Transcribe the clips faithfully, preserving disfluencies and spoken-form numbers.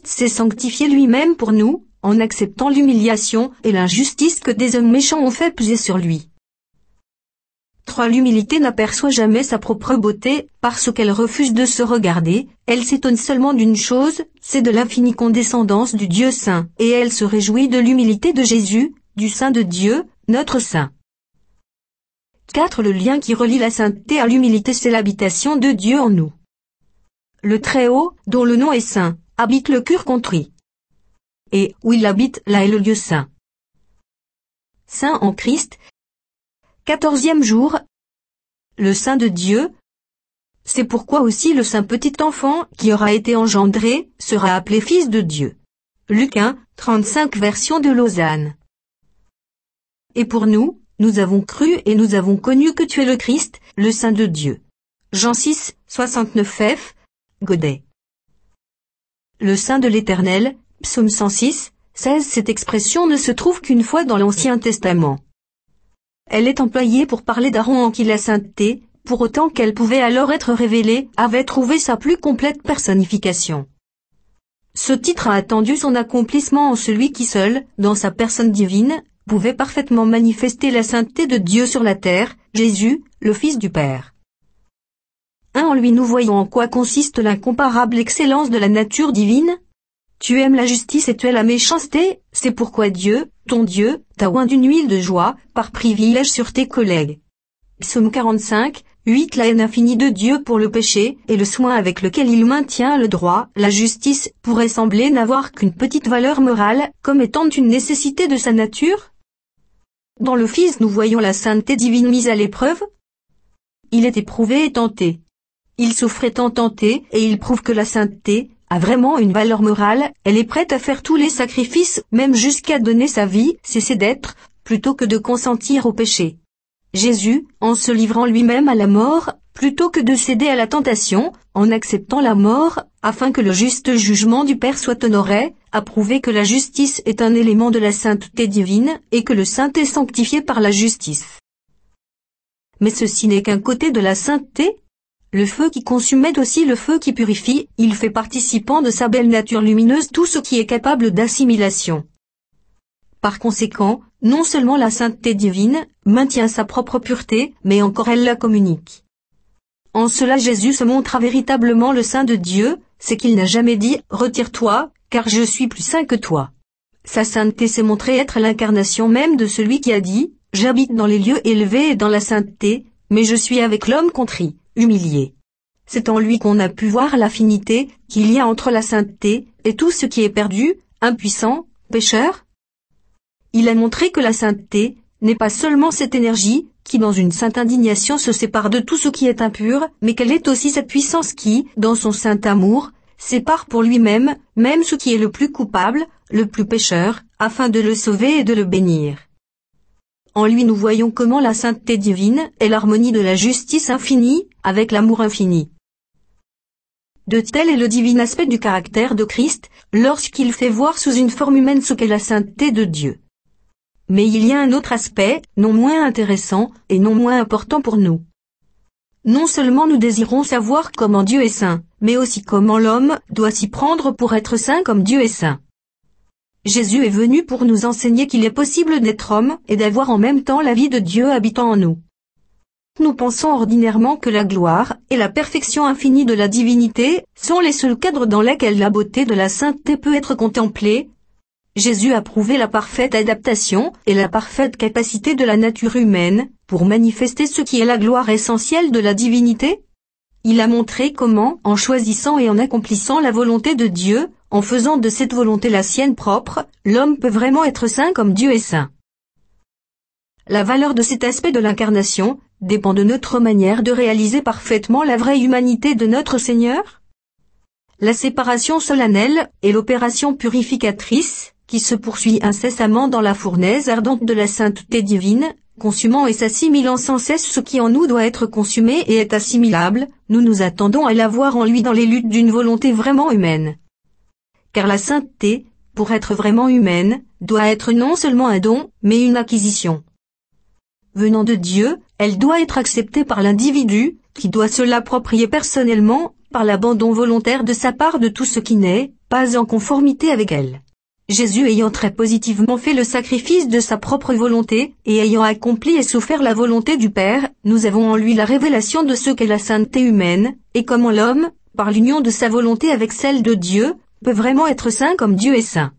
s'est sanctifié lui-même pour nous, en acceptant l'humiliation et l'injustice que des hommes méchants ont fait peser sur lui. trois. L'humilité n'aperçoit jamais sa propre beauté, parce qu'elle refuse de se regarder, elle s'étonne seulement d'une chose, c'est de l'infinie condescendance du Dieu saint, et elle se réjouit de l'humilité de Jésus, du Saint de Dieu, notre Saint. quatre. Le lien qui relie la sainteté à l'humilité, c'est l'habitation de Dieu en nous. Le Très-Haut, dont le nom est saint, habite le cœur contrit. Et, où il habite, là est le lieu saint. Saint en Christ. Quatorzième jour. Le Saint de Dieu. C'est pourquoi aussi le saint petit enfant, qui aura été engendré, sera appelé Fils de Dieu. Luc un, trente-cinq version de Lausanne. Et pour nous, nous avons cru et nous avons connu que tu es le Christ, le Saint de Dieu. Jean six, soixante-neuf F, Godet. Le Saint de l'Éternel, Psaume cent six, seize. Cette expression ne se trouve qu'une fois dans l'Ancien Testament. Elle est employée pour parler d'Aaron en qui la sainteté, pour autant qu'elle pouvait alors être révélée, avait trouvé sa plus complète personnification. Ce titre a attendu son accomplissement en celui qui seul, dans sa personne divine, pouvait parfaitement manifester la sainteté de Dieu sur la terre, Jésus, le Fils du Père. un. En lui nous voyons en quoi consiste l'incomparable excellence de la nature divine. Tu aimes la justice et tu es la méchanceté, c'est pourquoi Dieu, ton Dieu, t'a oint d'une huile de joie, par privilège sur tes collègues. Psaume quarante-cinq, huit. La haine infinie de Dieu pour le péché, et le soin avec lequel il maintient le droit, la justice, pourrait sembler n'avoir qu'une petite valeur morale, comme étant une nécessité de sa nature. Dans le Fils nous voyons la sainteté divine mise à l'épreuve. Il est éprouvé et tenté. Il souffre étant tenté, et il prouve que la sainteté a vraiment une valeur morale, elle est prête à faire tous les sacrifices, même jusqu'à donner sa vie, cesser d'être, plutôt que de consentir au péché. Jésus, en se livrant lui-même à la mort, plutôt que de céder à la tentation, en acceptant la mort, afin que le juste jugement du Père soit honoré, a prouvé que la justice est un élément de la sainteté divine, et que le saint est sanctifié par la justice. Mais ceci n'est qu'un côté de la sainteté. Le feu qui consume est aussi le feu qui purifie, il fait participant de sa belle nature lumineuse tout ce qui est capable d'assimilation. Par conséquent, non seulement la sainteté divine maintient sa propre pureté, mais encore elle la communique. En cela Jésus se montra véritablement le Saint de Dieu, c'est qu'il n'a jamais dit « Retire-toi, car je suis plus saint que toi ». Sa sainteté s'est montrée être l'incarnation même de celui qui a dit « J'habite dans les lieux élevés et dans la sainteté, mais je suis avec l'homme contrit, humilié ». C'est en lui qu'on a pu voir l'affinité qu'il y a entre la sainteté et tout ce qui est perdu, impuissant, pécheur. Il a montré que la sainteté n'est pas seulement cette énergie qui dans une sainte indignation se sépare de tout ce qui est impur, mais qu'elle est aussi cette puissance qui, dans son saint amour, sépare pour lui-même, même ce qui est le plus coupable, le plus pécheur, afin de le sauver et de le bénir. En lui nous voyons comment la sainteté divine est l'harmonie de la justice infinie, avec l'amour infini. De tel est le divin aspect du caractère de Christ, lorsqu'il fait voir sous une forme humaine ce qu'est la sainteté de Dieu. Mais il y a un autre aspect, non moins intéressant, et non moins important pour nous. Non seulement nous désirons savoir comment Dieu est saint, mais aussi comment l'homme doit s'y prendre pour être saint comme Dieu est saint. Jésus est venu pour nous enseigner qu'il est possible d'être homme et d'avoir en même temps la vie de Dieu habitant en nous. Nous pensons ordinairement que la gloire et la perfection infinie de la divinité sont les seuls cadres dans lesquels la beauté de la sainteté peut être contemplée. Jésus a prouvé la parfaite adaptation et la parfaite capacité de la nature humaine pour manifester ce qui est la gloire essentielle de la divinité. Il a montré comment, en choisissant et en accomplissant la volonté de Dieu, en faisant de cette volonté la sienne propre, l'homme peut vraiment être saint comme Dieu est saint. La valeur de cet aspect de l'incarnation dépend de notre manière de réaliser parfaitement la vraie humanité de notre Seigneur. La séparation solennelle et l'opération purificatrice, qui se poursuit incessamment dans la fournaise ardente de la sainteté divine, consumant et s'assimilant sans cesse ce qui en nous doit être consumé et est assimilable, nous nous attendons à la voir en lui dans les luttes d'une volonté vraiment humaine. Car la sainteté, pour être vraiment humaine, doit être non seulement un don, mais une acquisition. Venant de Dieu, elle doit être acceptée par l'individu, qui doit se l'approprier personnellement, par l'abandon volontaire de sa part de tout ce qui n'est pas en conformité avec elle. Jésus ayant très positivement fait le sacrifice de sa propre volonté, et ayant accompli et souffert la volonté du Père, nous avons en lui la révélation de ce qu'est la sainteté humaine, et comment l'homme, par l'union de sa volonté avec celle de Dieu, peut vraiment être saint comme Dieu est saint.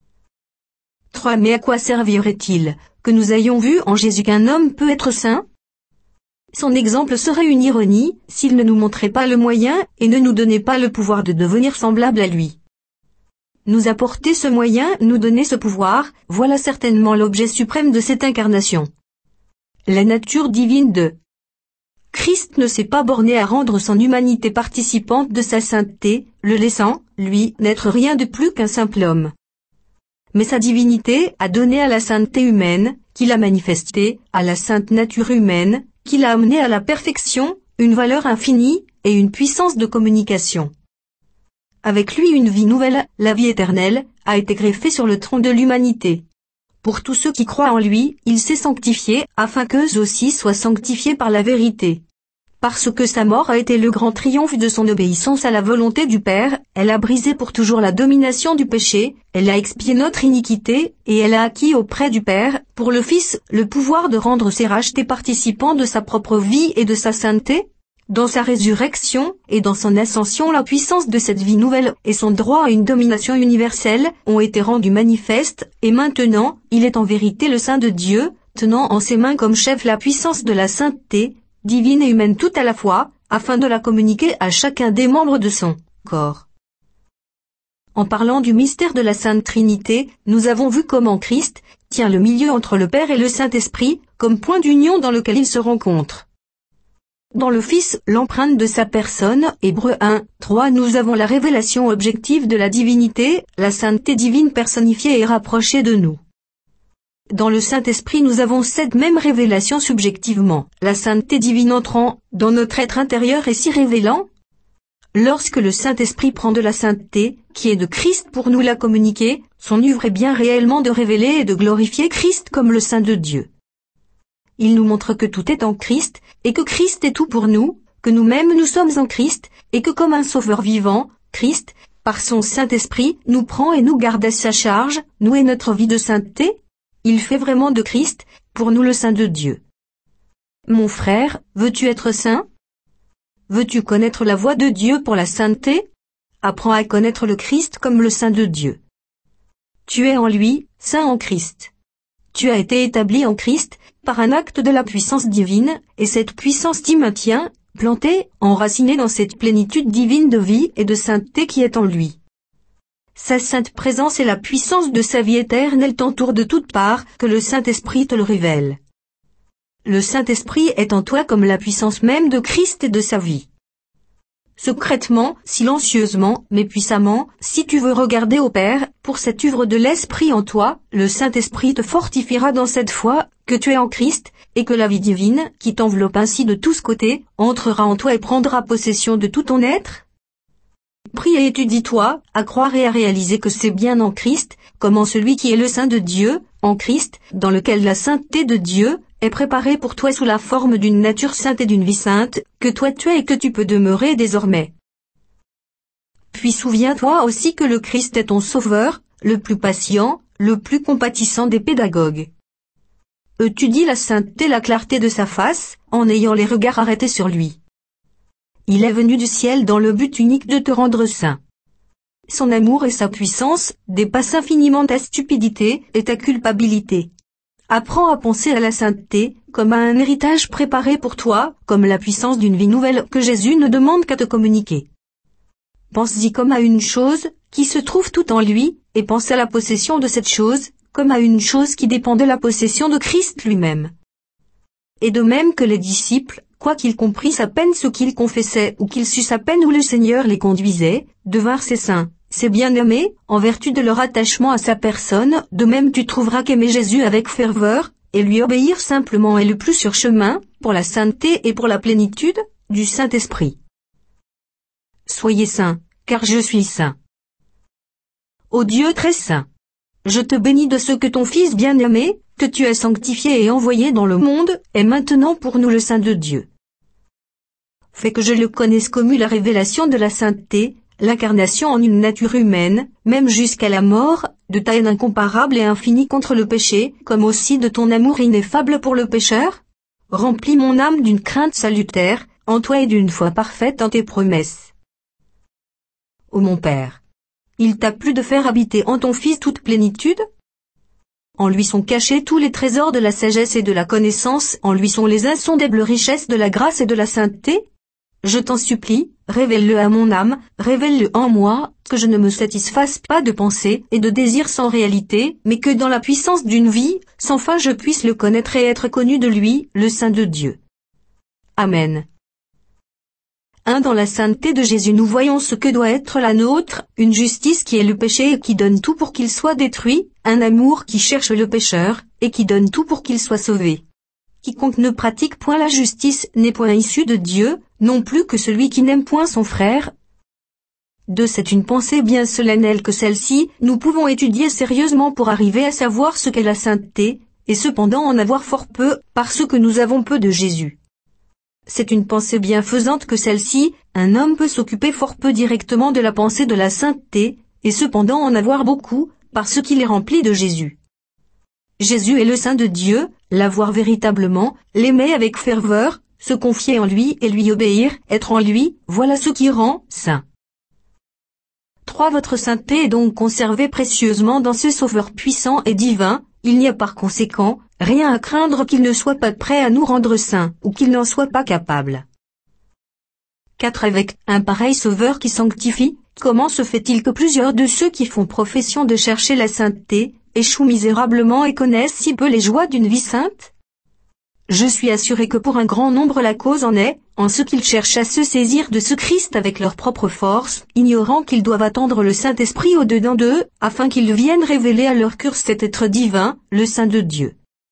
trois. Mais à quoi servirait-il que nous ayons vu en Jésus qu'un homme peut être saint? Son exemple serait une ironie, s'il ne nous montrait pas le moyen et ne nous donnait pas le pouvoir de devenir semblable à lui. Nous apporter ce moyen, nous donner ce pouvoir, voilà certainement l'objet suprême de cette incarnation. La nature divine de Christ ne s'est pas borné à rendre son humanité participante de sa sainteté, le laissant, lui, n'être rien de plus qu'un simple homme. Mais sa divinité a donné à la sainteté humaine, qu'il a manifestée, à la sainte nature humaine, qu'il a amenée à la perfection, une valeur infinie, et une puissance de communication. Avec lui une vie nouvelle, la vie éternelle, a été greffée sur le tronc de l'humanité. Pour tous ceux qui croient en lui, il s'est sanctifié, afin qu'eux aussi soient sanctifiés par la vérité. Parce que sa mort a été le grand triomphe de son obéissance à la volonté du Père, elle a brisé pour toujours la domination du péché, elle a expié notre iniquité, et elle a acquis auprès du Père, pour le Fils, le pouvoir de rendre ses rachetés participants de sa propre vie et de sa sainteté. Dans sa résurrection, et dans son ascension, la puissance de cette vie nouvelle et son droit à une domination universelle ont été rendus manifestes, et maintenant, il est en vérité le Saint de Dieu, tenant en ses mains comme chef la puissance de la sainteté, divine et humaine tout à la fois, afin de la communiquer à chacun des membres de son corps. En parlant du mystère de la Sainte Trinité, nous avons vu comment Christ tient le milieu entre le Père et le Saint-Esprit, comme point d'union dans lequel ils se rencontrent. Dans le Fils, l'empreinte de sa personne, Hébreux un, trois, nous avons la révélation objective de la divinité, la sainteté divine personnifiée et rapprochée de nous. Dans le Saint-Esprit nous avons cette même révélation subjectivement, la sainteté divine entrant dans notre être intérieur et s'y révélant. Lorsque le Saint-Esprit prend de la sainteté, qui est de Christ pour nous la communiquer, son œuvre est bien réellement de révéler et de glorifier Christ comme le Saint de Dieu. Il nous montre que tout est en Christ, et que Christ est tout pour nous, que nous-mêmes nous sommes en Christ, et que comme un sauveur vivant, Christ, par son Saint-Esprit, nous prend et nous garde à sa charge, nous et notre vie de sainteté. Il fait vraiment de Christ, pour nous le Saint de Dieu. Mon frère, veux-tu être saint? Veux-tu connaître la voie de Dieu pour la sainteté? Apprends à connaître le Christ comme le Saint de Dieu. Tu es en lui, saint en Christ. Tu as été établi en Christ, par un acte de la puissance divine, et cette puissance t'y maintient, planté, enraciné dans cette plénitude divine de vie et de sainteté qui est en lui. Sa sainte présence et la puissance de sa vie éternelle t'entourent de toutes parts, que le Saint-Esprit te le révèle. Le Saint-Esprit est en toi comme la puissance même de Christ et de sa vie. Secrètement, silencieusement, mais puissamment, si tu veux regarder au Père, pour cette œuvre de l'Esprit en toi, le Saint-Esprit te fortifiera dans cette foi, que tu es en Christ, et que la vie divine, qui t'enveloppe ainsi de tous côtés, entrera en toi et prendra possession de tout ton être. Prie et étudie-toi, à croire et à réaliser que c'est bien en Christ, comme en celui qui est le Saint de Dieu, en Christ, dans lequel la sainteté de Dieu est préparée pour toi sous la forme d'une nature sainte et d'une vie sainte, que toi tu es et que tu peux demeurer désormais. Puis souviens-toi aussi que le Christ est ton Sauveur, le plus patient, le plus compatissant des pédagogues. Étudie la sainteté et la clarté de sa face, en ayant les regards arrêtés sur lui. Il est venu du ciel dans le but unique de te rendre saint. Son amour et sa puissance dépassent infiniment ta stupidité et ta culpabilité. Apprends à penser à la sainteté, comme à un héritage préparé pour toi, comme la puissance d'une vie nouvelle que Jésus ne demande qu'à te communiquer. Pense-y comme à une chose, qui se trouve tout en lui, et pense à la possession de cette chose, comme à une chose qui dépend de la possession de Christ lui-même. Et de même que les disciples, quoiqu'ils comprissent à peine ce qu'ils confessaient ou qu'ils sussent à peine où le Seigneur les conduisait, devinrent ses saints. Ces bien-aimés, en vertu de leur attachement à sa personne, de même tu trouveras qu'aimer Jésus avec ferveur, et lui obéir simplement est le plus sûr chemin, pour la sainteté et pour la plénitude, du Saint-Esprit. Soyez saints, car je suis saint. Ô Dieu très saint, je te bénis de ce que ton Fils bien-aimé, que tu as sanctifié et envoyé dans le monde, est maintenant pour nous le Saint de Dieu. fait que je le connaisse comme la révélation de la sainteté, l'incarnation en une nature humaine, même jusqu'à la mort, de ta haine incomparable et infinie contre le péché, comme aussi de ton amour ineffable pour le pécheur? Remplis mon âme d'une crainte salutaire, en toi et d'une foi parfaite en tes promesses. Ô mon Père, il t'a plu de faire habiter en ton Fils toute plénitude? En lui sont cachés tous les trésors de la sagesse et de la connaissance, en lui sont les insondables richesses de la grâce et de la sainteté? Je t'en supplie, révèle-le à mon âme, révèle-le en moi, que je ne me satisfasse pas de pensées et de désirs sans réalité, mais que dans la puissance d'une vie, sans fin je puisse le connaître et être connu de lui, le Saint de Dieu. Amen. un Dans la sainteté de Jésus nous voyons ce que doit être la nôtre, une justice qui est le péché et qui donne tout pour qu'il soit détruit, un amour qui cherche le pécheur, et qui donne tout pour qu'il soit sauvé. Quiconque ne pratique point la justice n'est point issu de Dieu, non plus que celui qui n'aime point son frère. deux C'est une pensée bien solennelle que celle-ci, nous pouvons étudier sérieusement pour arriver à savoir ce qu'est la sainteté, et cependant en avoir fort peu, parce que nous avons peu de Jésus. C'est une pensée bienfaisante que celle-ci, un homme peut s'occuper fort peu directement de la pensée de la sainteté, et cependant en avoir beaucoup, parce qu'il est rempli de Jésus. Jésus est le Saint de Dieu, l'avoir véritablement, l'aimer avec ferveur, se confier en lui et lui obéir, être en lui, voilà ce qui rend saint. trois Votre sainteté est donc conservée précieusement dans ce Sauveur puissant et divin, il n'y a par conséquent rien à craindre qu'il ne soit pas prêt à nous rendre saints, ou qu'il n'en soit pas capable. quatre Avec un pareil Sauveur qui sanctifie, comment se fait-il que plusieurs de ceux qui font profession de chercher la sainteté, échouent misérablement et connaissent si peu les joies d'une vie sainte? Je suis assuré que pour un grand nombre la cause en est, en ce qu'ils cherchent à se saisir de ce Christ avec leur propre force, ignorant qu'ils doivent attendre le Saint-Esprit au-dedans d'eux, afin qu'il vienne révéler à leur cœur cet être divin, le Saint de Dieu.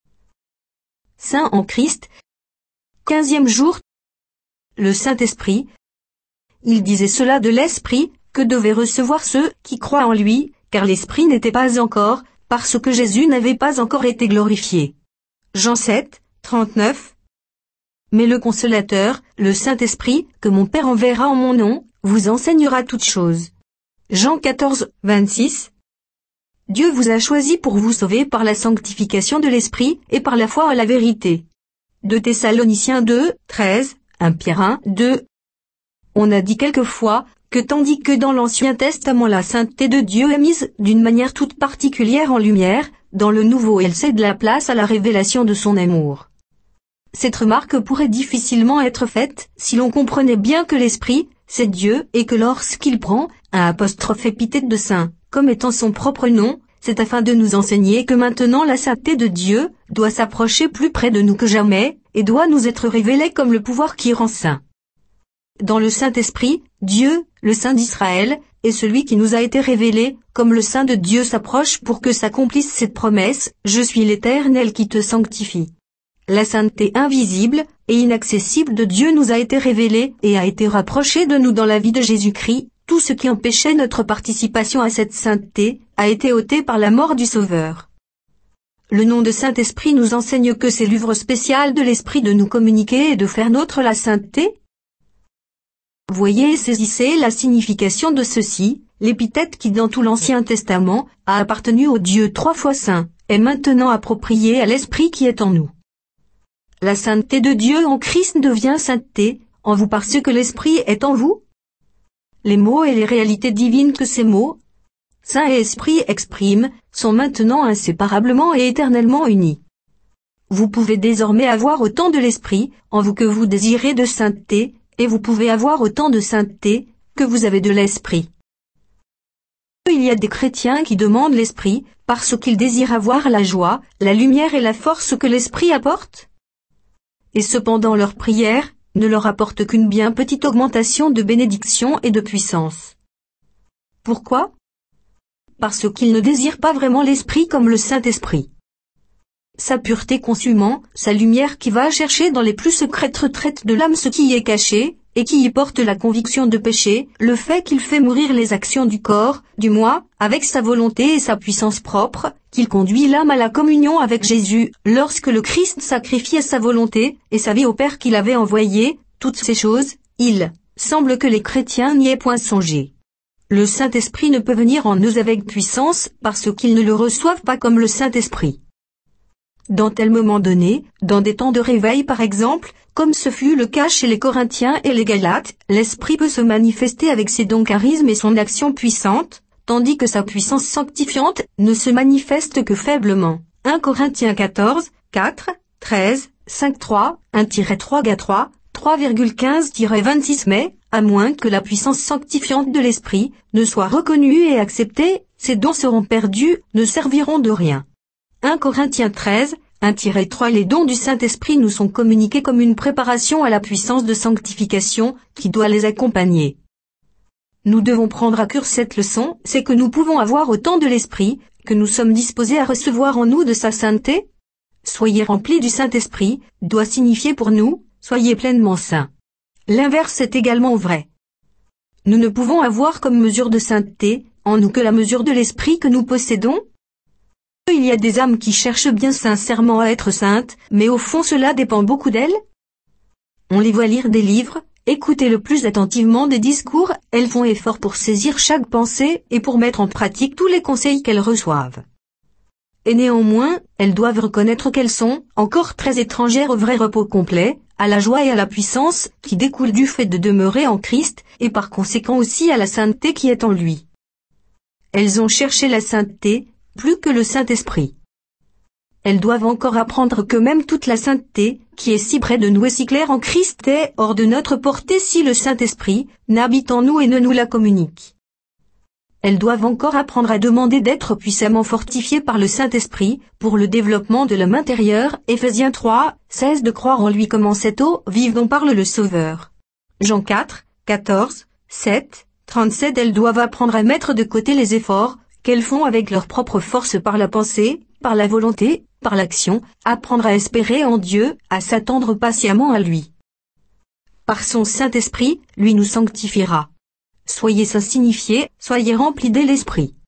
Saint en Christ. Quinzième jour. Le Saint-Esprit. Il disait cela de l'Esprit, que devaient recevoir ceux qui croient en lui, car l'Esprit n'était pas encore, parce que Jésus n'avait pas encore été glorifié. Jean sept, trente-neuf. Mais le Consolateur, le Saint-Esprit, que mon Père enverra en mon nom, vous enseignera toutes choses. Jean quatorze, vingt-six. Dieu vous a choisi pour vous sauver par la sanctification de l'Esprit et par la foi à la vérité. deux Thessaloniciens deux, treize, un Pierre un, deux. On a dit quelquefois que tandis que dans l'Ancien Testament la sainteté de Dieu est mise d'une manière toute particulière en lumière, dans le Nouveau elle cède la place à la révélation de son amour. Cette remarque pourrait difficilement être faite si l'on comprenait bien que l'Esprit, c'est Dieu et que lorsqu'il prend un apostrophe épithète de saint, comme étant son propre nom, c'est afin de nous enseigner que maintenant la sainteté de Dieu doit s'approcher plus près de nous que jamais, et doit nous être révélée comme le pouvoir qui rend saint. Dans le Saint-Esprit, Dieu, le Saint d'Israël, est celui qui nous a été révélé, comme le Saint de Dieu s'approche pour que s'accomplisse cette promesse, « Je suis l'Éternel qui te sanctifie ». La sainteté invisible et inaccessible de Dieu nous a été révélée et a été rapprochée de nous dans la vie de Jésus-Christ. Tout ce qui empêchait notre participation à cette sainteté a été ôté par la mort du Sauveur. Le nom de Saint-Esprit nous enseigne que c'est l'œuvre spéciale de l'Esprit de nous communiquer et de faire nôtre la sainteté. Voyez et saisissez la signification de ceci, l'épithète qui dans tout l'Ancien Testament a appartenu au Dieu trois fois saint, est maintenant appropriée à l'Esprit qui est en nous. La sainteté de Dieu en Christ devient sainteté, en vous parce que l'Esprit est en vous. Les mots et les réalités divines que ces mots, Saint et Esprit expriment, sont maintenant inséparablement et éternellement unis. Vous pouvez désormais avoir autant de l'Esprit, en vous que vous désirez de sainteté, et vous pouvez avoir autant de sainteté, que vous avez de l'Esprit. Il y a des chrétiens qui demandent l'Esprit, parce qu'ils désirent avoir la joie, la lumière et la force que l'Esprit apporte. Et cependant leur prière ne leur apporte qu'une bien petite augmentation de bénédiction et de puissance. Pourquoi? Parce qu'ils ne désirent pas vraiment l'Esprit comme le Saint-Esprit. Sa pureté consumant, sa lumière qui va chercher dans les plus secrètes retraites de l'âme ce qui y est caché, et qui y porte la conviction de péché, le fait qu'il fait mourir les actions du corps, du moi, avec sa volonté et sa puissance propre, qu'il conduit l'âme à la communion avec Jésus, lorsque le Christ sacrifiait sa volonté, et sa vie au Père qu'il avait envoyé, toutes ces choses, Il semble que les chrétiens n'y aient point songé. Le Saint-Esprit ne peut venir en eux avec puissance parce qu'ils ne le reçoivent pas comme le Saint-Esprit. Dans tel moment donné, dans des temps de réveil par exemple, comme ce fut le cas chez les Corinthiens et les Galates, l'Esprit peut se manifester avec ses dons charismes et son action puissante, tandis que sa puissance sanctifiante ne se manifeste que faiblement. un Corinthiens quatorze, quatre, treize, cinq trois, un trois Gal trois, trois quinze vingt-six Mais, à moins que la puissance sanctifiante de l'Esprit ne soit reconnue et acceptée, ces dons seront perdus, ne serviront de rien. un Corinthiens treize, un trois Les dons du Saint-Esprit nous sont communiqués comme une préparation à la puissance de sanctification qui doit les accompagner. Nous devons prendre à cœur cette leçon, c'est que nous pouvons avoir autant de l'Esprit, que nous sommes disposés à recevoir en nous de sa sainteté. Soyez remplis du Saint-Esprit, doit signifier pour nous, soyez pleinement saints. L'inverse est également vrai. Nous ne pouvons avoir comme mesure de sainteté, en nous que la mesure de l'Esprit que nous possédons. Il y a des âmes qui cherchent bien sincèrement à être saintes, mais au fond cela dépend beaucoup d'elles. On les voit lire des livres, écouter le plus attentivement des discours, elles font effort pour saisir chaque pensée et pour mettre en pratique tous les conseils qu'elles reçoivent. Et néanmoins, elles doivent reconnaître qu'elles sont encore très étrangères au vrai repos complet, à la joie et à la puissance qui découlent du fait de demeurer en Christ, et par conséquent aussi à la sainteté qui est en lui. Elles ont cherché la sainteté, plus que le Saint-Esprit. Elles doivent encore apprendre que même toute la sainteté, qui est si près de nous et si claire en Christ, est hors de notre portée si le Saint-Esprit n'habite en nous et ne nous la communique. Elles doivent encore apprendre à demander d'être puissamment fortifiées par le Saint-Esprit, pour le développement de l'homme intérieur, Éphésiens trois, seize de croire en lui comme en cette eau vive dont parle le Sauveur. Jean quatre, quatorze, sept, trente-sept Elles doivent apprendre à mettre de côté les efforts, qu'elles font avec leur propre force par la pensée, par la volonté, par l'action, apprendre à espérer en Dieu, à s'attendre patiemment à lui. Par son Saint-Esprit, lui nous sanctifiera. Soyez saints signifiés, soyez remplis de l'Esprit.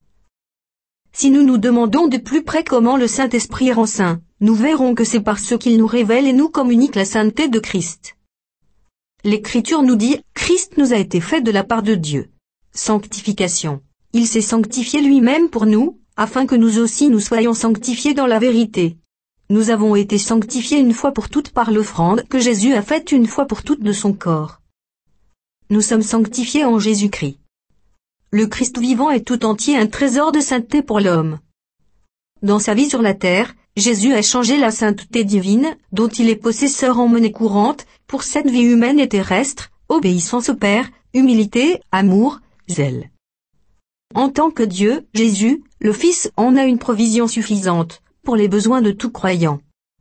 Si nous nous demandons de plus près comment le Saint-Esprit rend saint, nous verrons que c'est parce qu'il nous révèle et nous communique la sainteté de Christ. L'Écriture nous dit, Christ nous a été fait de la part de Dieu. Sanctification. Il s'est sanctifié lui-même pour nous, afin que nous aussi nous soyons sanctifiés dans la vérité. Nous avons été sanctifiés une fois pour toutes par l'offrande que Jésus a faite une fois pour toutes de son corps. Nous sommes sanctifiés en Jésus-Christ. Le Christ vivant est tout entier un trésor de sainteté pour l'homme. Dans sa vie sur la terre, Jésus a changé la sainteté divine, dont il est possesseur en monnaie courante, pour cette vie humaine et terrestre, obéissance au Père, humilité, amour, zèle. En tant que Dieu, Jésus, le Fils, en a une provision suffisante, pour les besoins de tout croyant.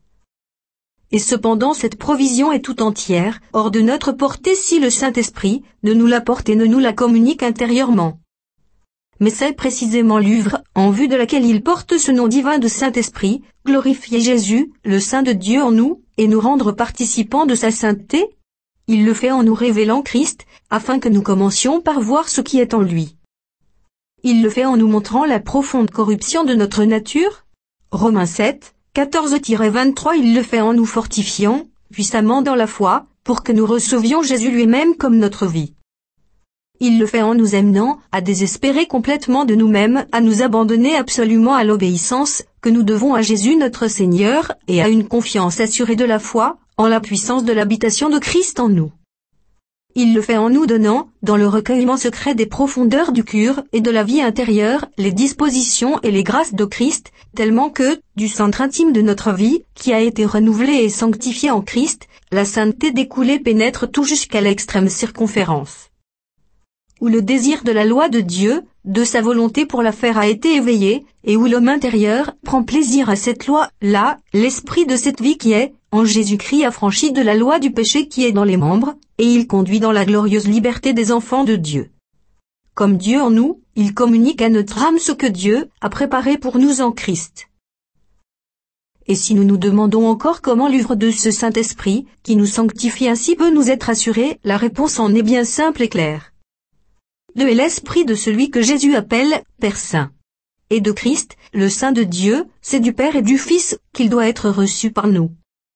Et cependant cette provision est tout entière, hors de notre portée si le Saint-Esprit ne nous l'apporte et ne nous la communique intérieurement. Mais c'est précisément l'œuvre, en vue de laquelle il porte ce nom divin de Saint-Esprit, glorifier Jésus, le Saint de Dieu en nous, et nous rendre participants de sa sainteté. Il le fait en nous révélant Christ, afin que nous commencions par voir ce qui est en lui. Il le fait en nous montrant la profonde corruption de notre nature. Romains sept, quatorze à vingt-trois Il le fait en nous fortifiant, puissamment dans la foi, pour que nous recevions Jésus lui-même comme notre vie. Il le fait en nous amenant à désespérer complètement de nous-mêmes, à nous abandonner absolument à l'obéissance que nous devons à Jésus notre Seigneur, et à une confiance assurée de la foi, en la puissance de l'habitation de Christ en nous. Il le fait en nous donnant, dans le recueillement secret des profondeurs du cœur et de la vie intérieure, les dispositions et les grâces de Christ, tellement que, du centre intime de notre vie, qui a été renouvelé et sanctifié en Christ, la sainteté découlée pénètre tout jusqu'à l'extrême circonférence. Où le désir de la loi de Dieu, de sa volonté pour la faire a été éveillé, et où l'homme intérieur prend plaisir à cette loi, là, l'esprit de cette vie qui est, en Jésus-Christ affranchi de la loi du péché qui est dans les membres, et il conduit dans la glorieuse liberté des enfants de Dieu. Comme Dieu en nous, il communique à notre âme ce que Dieu a préparé pour nous en Christ. Et si nous nous demandons encore comment l'œuvre de ce Saint-Esprit, qui nous sanctifie ainsi peut nous être assurée, la réponse en est bien simple et claire. Le est l'esprit de celui que Jésus appelle Père Saint. Et de Christ, le Saint de Dieu, c'est du Père et du Fils qu'il doit être reçu par nous.